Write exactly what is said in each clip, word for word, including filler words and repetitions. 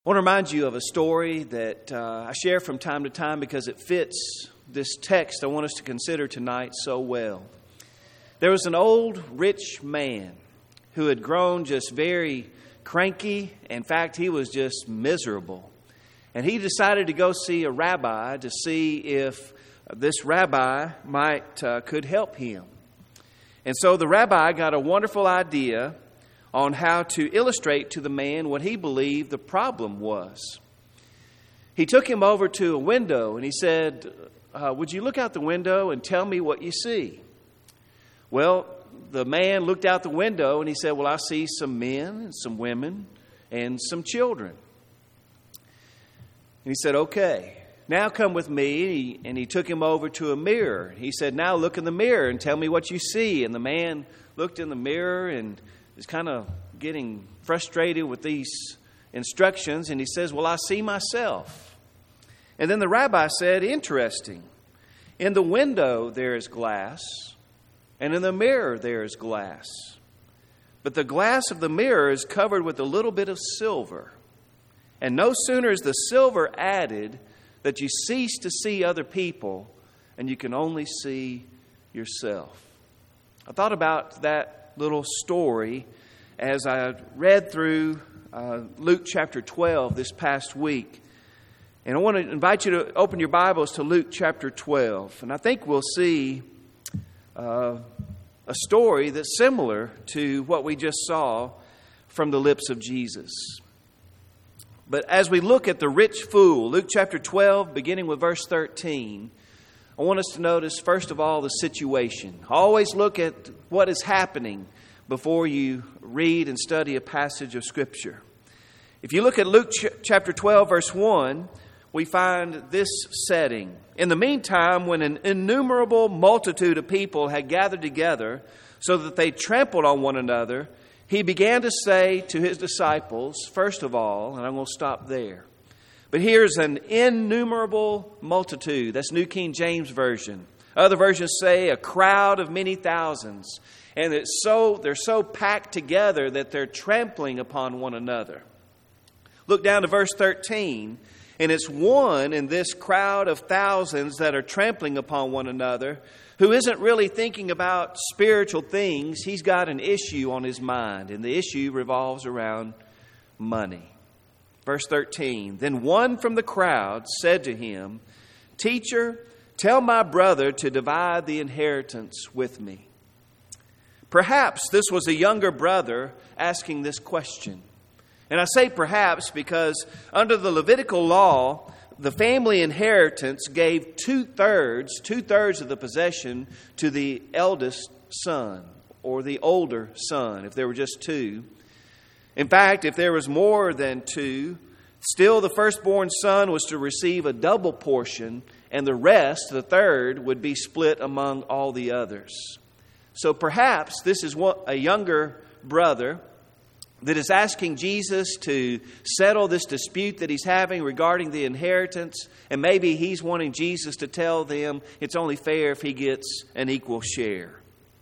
I want to remind you of a story that uh, I share from time to time because it fits this text I want us to consider tonight so well. There was an old rich man who had grown just very cranky. In fact, he was just miserable. And he decided to go see a rabbi to see if this rabbi might uh, could help him. And so the rabbi got a wonderful idea on how to illustrate to the man what he believed the problem was. He took him over to a window and he said, uh, would you look out the window and tell me what you see? Well, the man looked out the window and he said, well, I see some men and some women and some children. And he said, okay, now come with me. And he, and he took him over to a mirror. He said, now look in the mirror and tell me what you see. And the man looked in the mirror and is kind of getting frustrated with these instructions. And he says, well, I see myself. And then the rabbi said, interesting. In the window there is glass, and in the mirror there is glass. But the glass of the mirror is covered with a little bit of silver. And no sooner is the silver added that you cease to see other people and you can only see yourself. I thought about that little story as I read through uh, Luke chapter twelve this past week. And I want to invite you to open your Bibles to Luke chapter twelve. And I think we'll see uh, a story that's similar to what we just saw from the lips of Jesus. But as we look at the rich fool, Luke chapter twelve, beginning with verse thirteen, I want us to notice, first of all, the situation. Always look at what is happening before you read and study a passage of Scripture. If you look at Luke ch- chapter twelve, verse one, we find this setting. In the meantime, when an innumerable multitude of people had gathered together so that they trampled on one another, he began to say to his disciples, first of all, and I'm going to stop there. But here's an innumerable multitude. That's New King James Version. Other versions say a crowd of many thousands. And it's so they're so packed together that they're trampling upon one another. Look down to verse thirteen. And it's one in this crowd of thousands that are trampling upon one another who isn't really thinking about spiritual things. He's got an issue on his mind. And the issue revolves around money. Verse thirteen, then one from the crowd said to him, Teacher, tell my brother to divide the inheritance with me. Perhaps this was a younger brother asking this question. And I say perhaps because under the Levitical law, the family inheritance gave two-thirds, two-thirds of the possession to the eldest son or the older son, if there were just two. In fact, if there was more than two, still the firstborn son was to receive a double portion, and the rest, the third, would be split among all the others. So perhaps this is what a younger brother that is asking Jesus to settle this dispute that he's having regarding the inheritance, and maybe he's wanting Jesus to tell them it's only fair if he gets an equal share.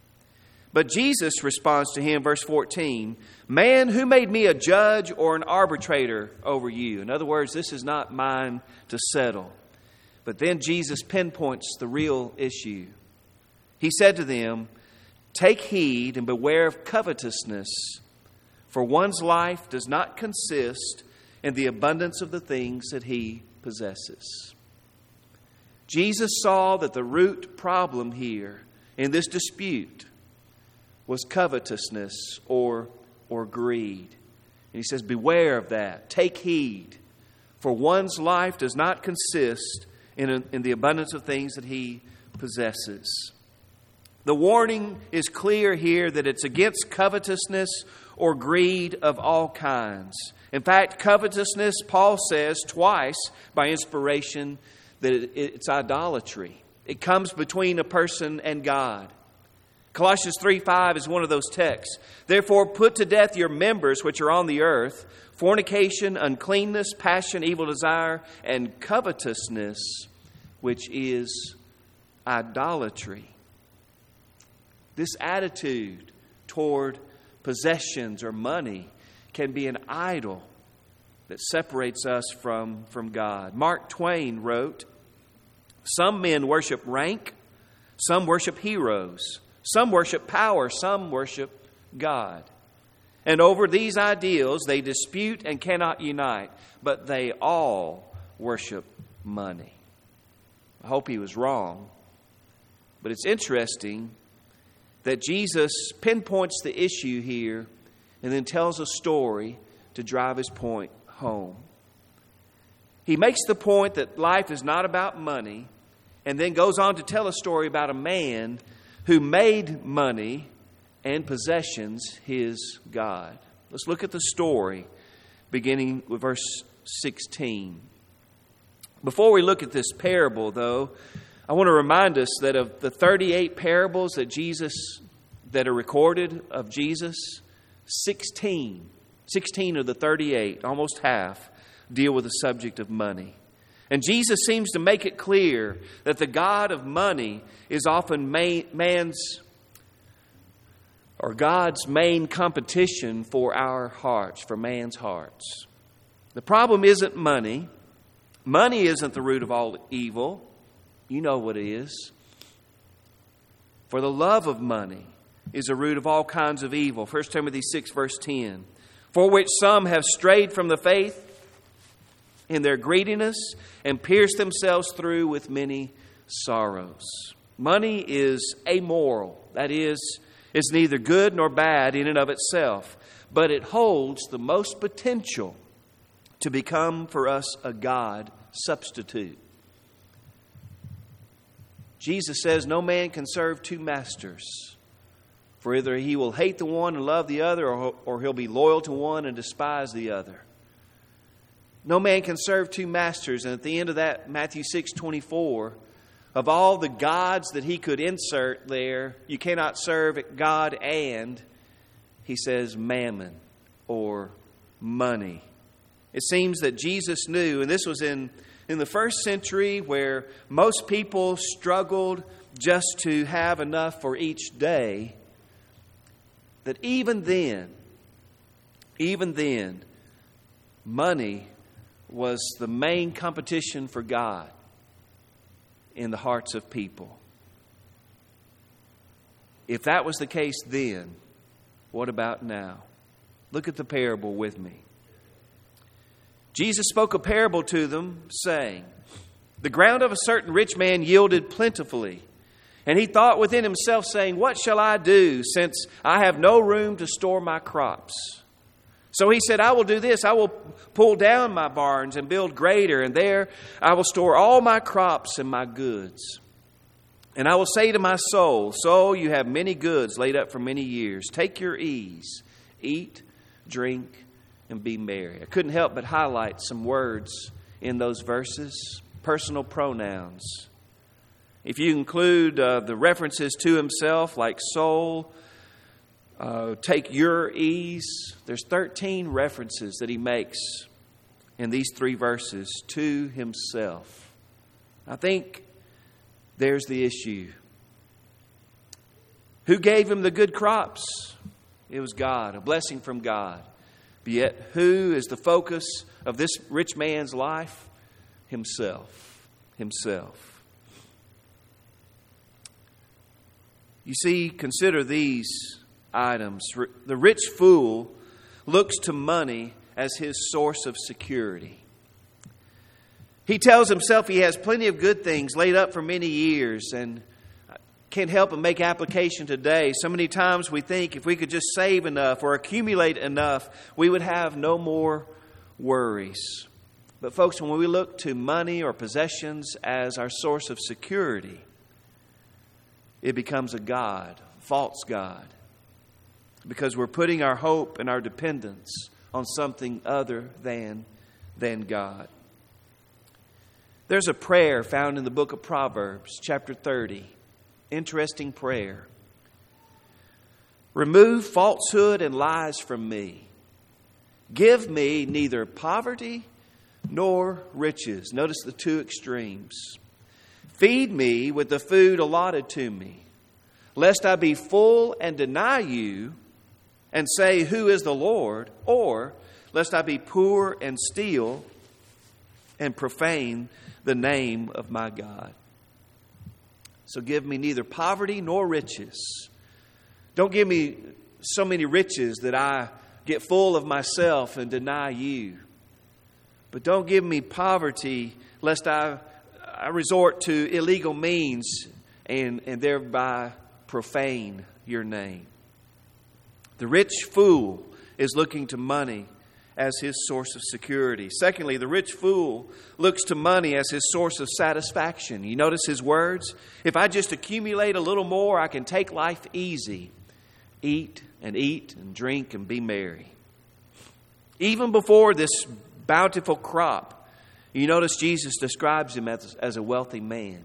But Jesus responds to him, verse fourteen, Man, who made me a judge or an arbitrator over you? In other words, this is not mine to settle. But then Jesus pinpoints the real issue. He said to them, Take heed and beware of covetousness, for one's life does not consist in the abundance of the things that he possesses. Jesus saw that the root problem here in this dispute was covetousness or, or greed. And he says, beware of that. Take heed, for one's life does not consist in, a, in the abundance of things that he possesses. The warning is clear here that it's against covetousness or greed of all kinds. In fact, covetousness, Paul says twice by inspiration, that it's idolatry. It comes between a person and God. Colossians three five is one of those texts. Therefore, put to death your members which are on the earth, fornication, uncleanness, passion, evil desire, and covetousness, which is idolatry. This attitude toward possessions or money can be an idol that separates us from, from God. Mark Twain wrote, "Some men worship rank, some worship heroes, some worship power, some worship God. And over these ideals they dispute and cannot unite, but they all worship money." I hope he was wrong. But it's interesting that Jesus pinpoints the issue here and then tells a story to drive his point home. He makes the point that life is not about money, and then goes on to tell a story about a man who made money and possessions his God. Let's look at the story beginning with verse sixteen. Before we look at this parable, though, I want to remind us that of the thirty-eight parables that Jesus that are recorded of Jesus, sixteen, sixteen of the thirty-eight, almost half, deal with the subject of money. And Jesus seems to make it clear that the God of money is often man's or God's main competition for our hearts, for man's hearts. The problem isn't money. Money isn't the root of all evil. You know what it is. For the love of money is a root of all kinds of evil. First Timothy six, verse ten. For which some have strayed from the faith in their greediness and pierced themselves through with many sorrows. Money is amoral. That is, it's neither good nor bad in and of itself, but it holds the most potential to become for us a God substitute. Jesus says no man can serve two masters, for either he will hate the one and love the other, or, or he'll be loyal to one and despise the other. No man can serve two masters. And at the end of that, Matthew six twenty-four, of all the gods that he could insert there, you cannot serve God and, he says, mammon or money. It seems that Jesus knew, and this was in, in the first century where most people struggled just to have enough for each day, that even then, even then, money was the main competition for God in the hearts of people. If that was the case then, what about now? Look at the parable with me. Jesus spoke a parable to them, saying, "The ground of a certain rich man yielded plentifully. And he thought within himself, saying, What shall I do, since I have no room to store my crops? So he said, I will do this. I will pull down my barns and build greater, and there I will store all my crops and my goods. And I will say to my soul, Soul, you have many goods laid up for many years. Take your ease, eat, drink, and be merry." I couldn't help but highlight some words in those verses. Personal pronouns. If you include uh, the references to himself, like soul, uh, take your ease, there's thirteen references that he makes in these three verses to himself. I think there's the issue. Who gave him the good crops? It was God, a blessing from God. But yet, who is the focus of this rich man's life? Himself. Himself. You see, consider these items. The rich fool looks to money as his source of security. He tells himself he has plenty of good things laid up for many years, and can't help but make application today. So many times we think if we could just save enough or accumulate enough, we would have no more worries. But folks, when we look to money or possessions as our source of security, it becomes a god, a false god, because we're putting our hope and our dependence on something other than, than God. There's a prayer found in the book of Proverbs, chapter thirty. Interesting prayer. "Remove falsehood and lies from me. Give me neither poverty nor riches." Notice the two extremes. "Feed me with the food allotted to me, lest I be full and deny you and say, Who is the Lord? Or lest I be poor and steal and profane the name of my God. So give me neither poverty nor riches. Don't give me so many riches that I get full of myself and deny you. But don't give me poverty lest I, I resort to illegal means and, and thereby profane your name. The rich fool is looking to money as his source of security. Secondly, the rich fool looks to money as his source of satisfaction. You notice his words? If I just accumulate a little more, I can take life easy. Eat and eat and drink and be merry. Even before this bountiful crop, you notice Jesus describes him as, as a wealthy man.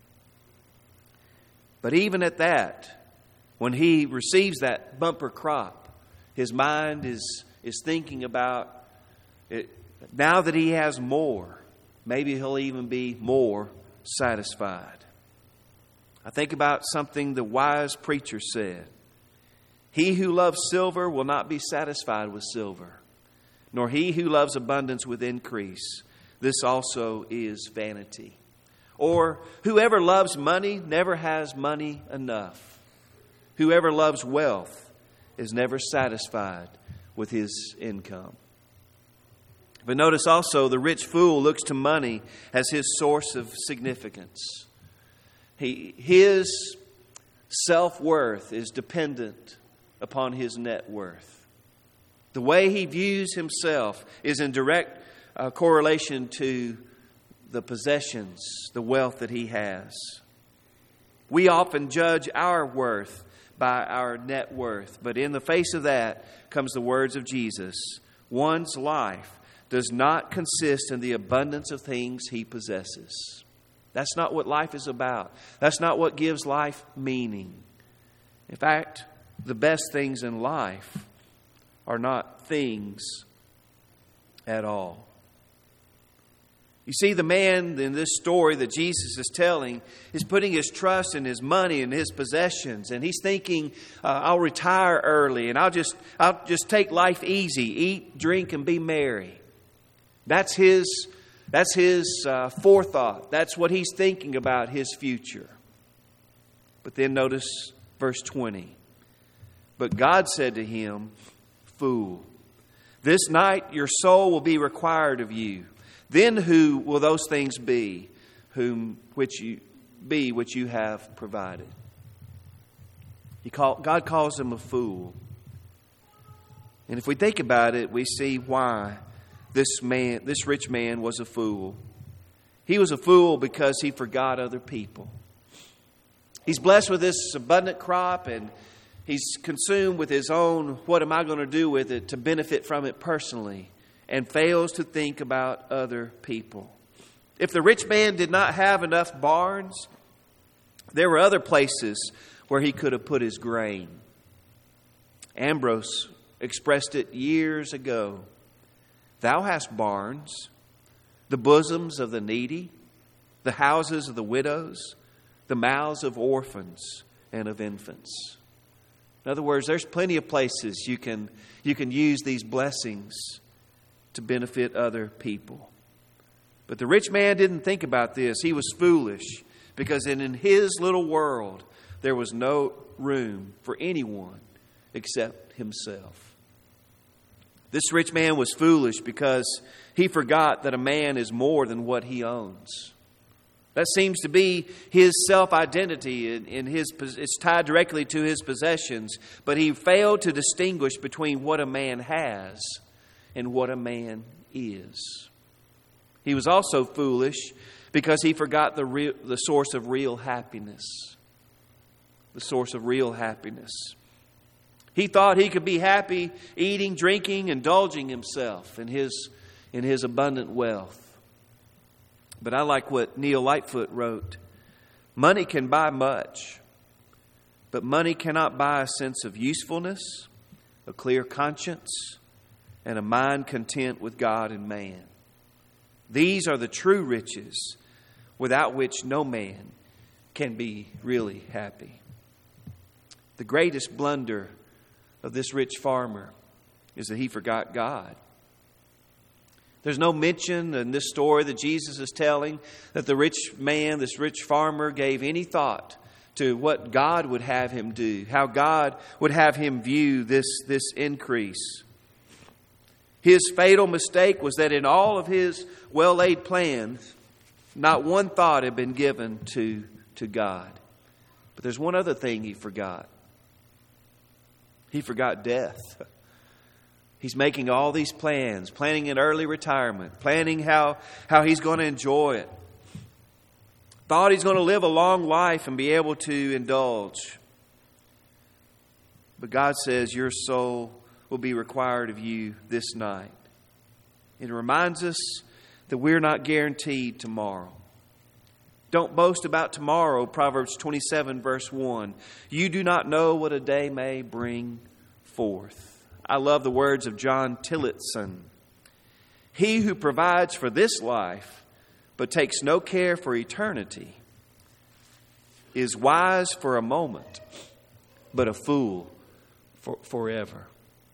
But even at that, when he receives that bumper crop, his mind is is thinking about it. Now that he has more, maybe he'll even be more satisfied. I think about something the wise preacher said. He who loves silver will not be satisfied with silver, nor he who loves abundance with increase. This also is vanity. Or whoever loves money never has money enough. Whoever loves wealth is never satisfied with his income. But notice also the rich fool looks to money as his source of significance. He, his self-worth is dependent upon his net worth. The way he views himself is in direct uh, correlation to the possessions, the wealth that he has. We often judge our worth by our net worth. But in the face of that comes the words of Jesus. One's life does not consist in the abundance of things he possesses. That's not what life is about. That's not what gives life meaning. In fact, the best things in life are not things at all. You see, the man in this story that Jesus is telling is putting his trust in his money and his possessions. And he's thinking, uh, I'll retire early and I'll just, I'll just take life easy. Eat, drink, and be merry. That's his, that's his uh, forethought. That's what he's thinking about his future. But then notice verse twenty. But God said to him, fool, this night your soul will be required of you. Then who will those things be, whom which you be which you have provided? He call, God calls him a fool. And if we think about it, we see why this man, this rich man, was a fool. He was a fool because he forgot other people. He's blessed with this abundant crop, and he's consumed with his own, what am I going to do with it to benefit from it personally? And fails to think about other people. If the rich man did not have enough barns, there were other places where he could have put his grain. Ambrose expressed it years ago. Thou hast barns, the bosoms of the needy, the houses of the widows, the mouths of orphans and of infants. In other words, there's plenty of places you can, you can use these blessings to benefit other people. But the rich man didn't think about this. He was foolish because in, in his little world, there was no room for anyone except himself. This rich man was foolish because he forgot that a man is more than what he owns. That seems to be his self-identity. In, in his, it's tied directly to his possessions. But he failed to distinguish between what a man has and what a man is. He was also foolish because he forgot the real, the source of real happiness. The source of real happiness. He thought he could be happy eating, drinking, indulging himself in his, in his abundant wealth. But I like what Neil Lightfoot wrote. Money can buy much, but money cannot buy a sense of usefulness, a clear conscience, and a mind content with God and man. These are the true riches without which no man can be really happy. The greatest blunder of this rich farmer is that he forgot God. There's no mention in this story that Jesus is telling that the rich man, this rich farmer, gave any thought to what God would have him do, how God would have him view this, this increase. His fatal mistake was that in all of his well-laid plans, not one thought had been given to, to God. But there's one other thing he forgot. He forgot death. He's making all these plans, planning an early retirement, planning how, how he's going to enjoy it. Thought he's going to live a long life and be able to indulge. But God says your soul will be required of you this night. It reminds us that we're not guaranteed tomorrow. Don't boast about tomorrow, Proverbs twenty-seven, verse one. You do not know what a day may bring forth. I love the words of John Tillotson. He who provides for this life but takes no care for eternity is wise for a moment, but a fool for forever.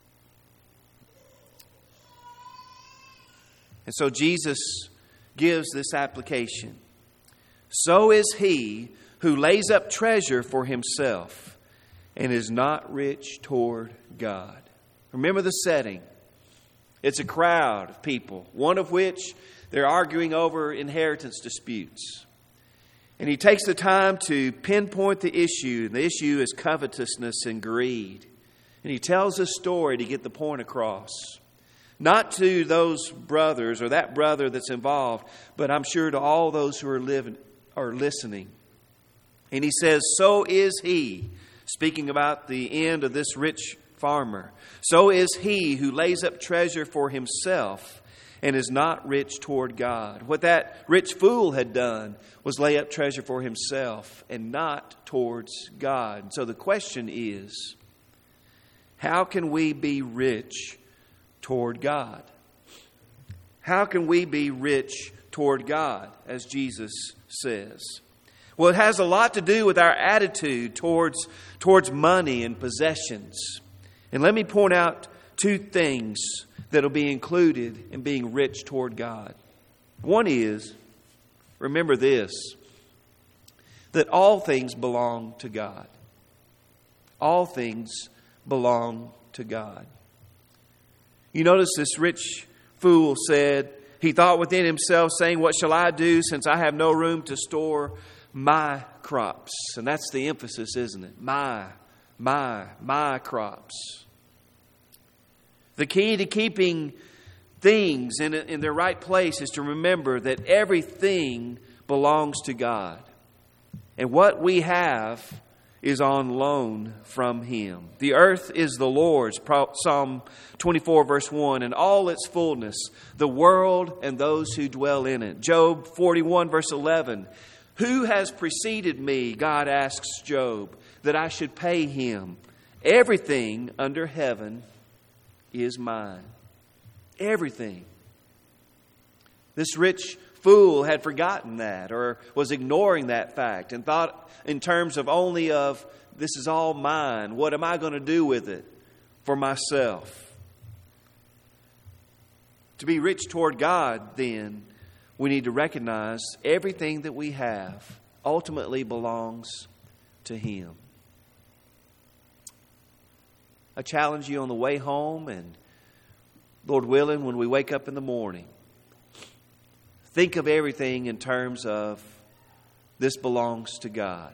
And so Jesus gives this application. So is he who lays up treasure for himself and is not rich toward God. Remember the setting. It's a crowd of people, one of which they're arguing over inheritance disputes. And he takes the time to pinpoint the issue. The issue is covetousness and greed. And he tells a story to get the point across. Not to those brothers or that brother that's involved, but I'm sure to all those who are living are listening. And he says, so is he, speaking about the end of this rich farmer. So is he who lays up treasure for himself and is not rich toward God. What that rich fool had done was lay up treasure for himself and not towards God. So the question is, how can we be rich toward God? How can we be rich toward God, as Jesus says? Well, it has a lot to do with our attitude towards, towards money and possessions. And let me point out two things that will be included in being rich toward God. One is, remember this, that all things belong to God. All things belong to God. You notice this rich fool said, he thought within himself, saying, what shall I do since I have no room to store my crops? And that's the emphasis, isn't it? My, my, my crops. The key to keeping things in, in their right place is to remember that everything belongs to God. And what we have is on loan from Him. The earth is the Lord's, Psalm twenty-four, verse one, and all its fullness, the world and those who dwell in it. Job forty-one, verse eleven, who has preceded me, God asks Job, that I should pay him? Everything under heaven is mine. Everything. This rich fool had forgotten that or was ignoring that fact and thought in terms of only of, this is all mine. What am I going to do with it for myself? To be rich toward God, then, we need to recognize everything that we have ultimately belongs to Him. I challenge you on the way home, and Lord willing, when we wake up in the morning, think of everything in terms of this belongs to God.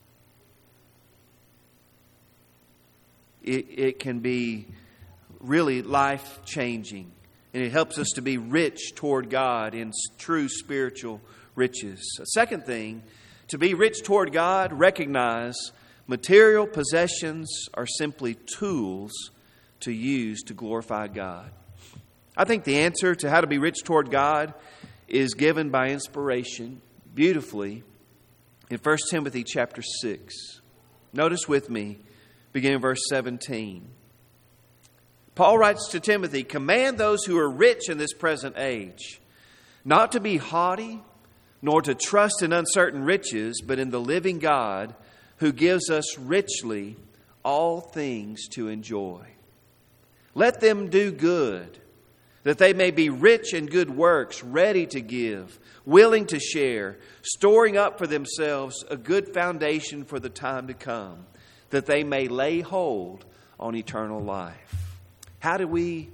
It, it can be really life-changing, and it helps us to be rich toward God in true spiritual riches. A second thing, to be rich toward God, recognize material possessions are simply tools to use to glorify God. I think the answer to how to be rich toward God is given by inspiration beautifully in First Timothy chapter six. Notice with me, beginning verse seventeen. Paul writes to Timothy, command those who are rich in this present age not to be haughty, nor to trust in uncertain riches, but in the living God who gives us richly all things to enjoy. Let them do good, that they may be rich in good works, ready to give, willing to share, storing up for themselves a good foundation for the time to come, that they may lay hold on eternal life. How do we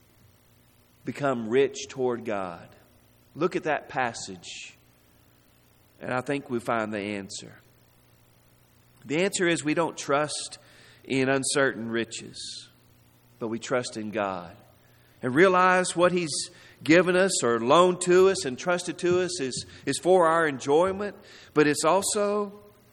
become rich toward God? Look at that passage, and I think we find the answer. The answer is we don't trust in uncertain riches, but we trust in God. And realize what He's given us or loaned to us and trusted to us is, is for our enjoyment, but it's also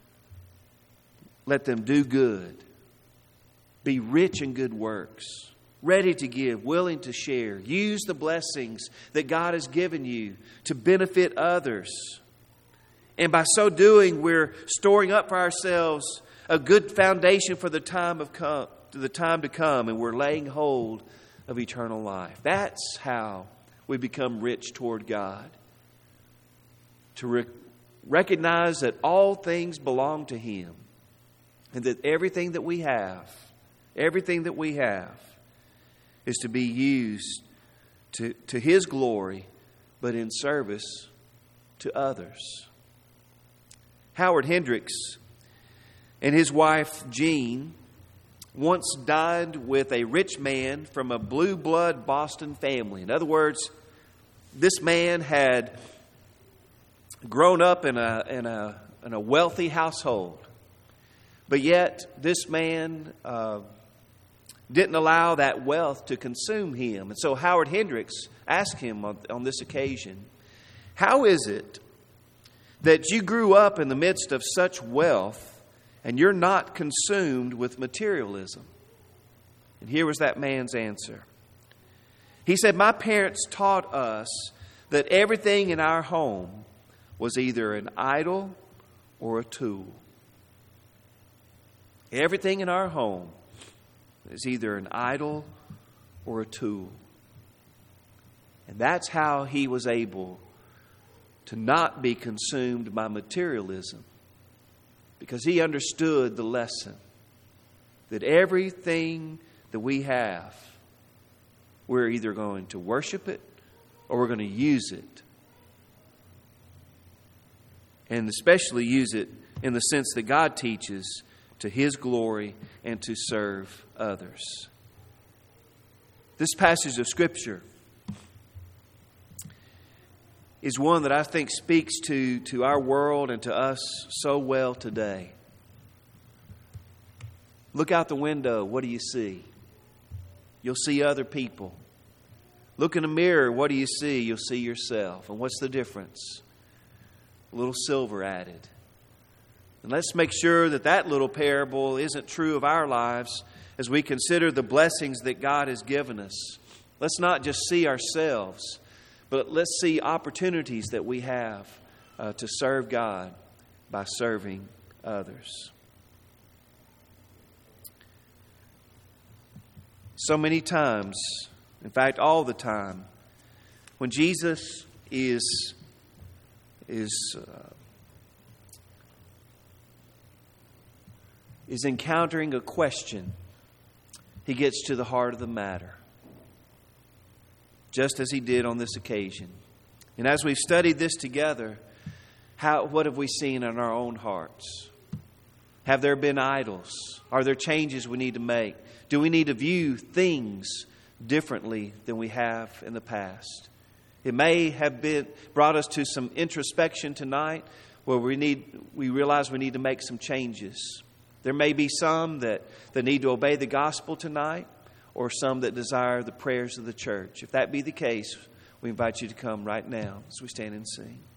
let them do good. Be rich in good works, ready to give, willing to share. Use the blessings that God has given you to benefit others. And by so doing, we're storing up for ourselves a good foundation for the time of come, the time to come, and we're laying hold of eternal life. That's how we become rich toward God. To re- recognize that all things belong to Him, and that everything that we have, everything that we have, is to be used to, to His glory, but in service to others. Howard Hendricks and his wife Jean once dined with a rich man from a blue blood Boston family. In other words, this man had grown up in a in a in a wealthy household, but yet this man uh, didn't allow that wealth to consume him. And so Howard Hendricks asked him on, on this occasion, "How is it that you grew up in the midst of such wealth and you're not consumed with materialism?" And here was that man's answer. He said, "My parents taught us that everything in our home was either an idol or a tool. Everything in our home is either an idol or a tool." And that's how he was able to not be consumed by materialism, because he understood the lesson that everything that we have, we're either going to worship it or we're going to use it. And especially use it in the sense that God teaches, to His glory and to serve others. This passage of Scripture is one that I think speaks to, to our world and to us so well today. Look out the window. What do you see? You'll see other people. Look in a mirror. What do you see? You'll see yourself. And what's the difference? A little silver added. And let's make sure that that little parable isn't true of our lives as we consider the blessings that God has given us. Let's not just see ourselves, but let's see opportunities that we have uh, to serve God by serving others. So many times, in fact, all the time, when Jesus is, is, uh, is encountering a question, He gets to the heart of the matter, just as He did on this occasion. And as we've studied this together, how what have we seen in our own hearts? Have there been idols? Are there changes we need to make? Do we need to view things differently than we have in the past? It may have been brought us to some introspection tonight, where we need we realize we need to make some changes. There may be some that, that need to obey the gospel tonight, or some that desire the prayers of the church. If that be the case, we invite you to come right now as we stand and sing.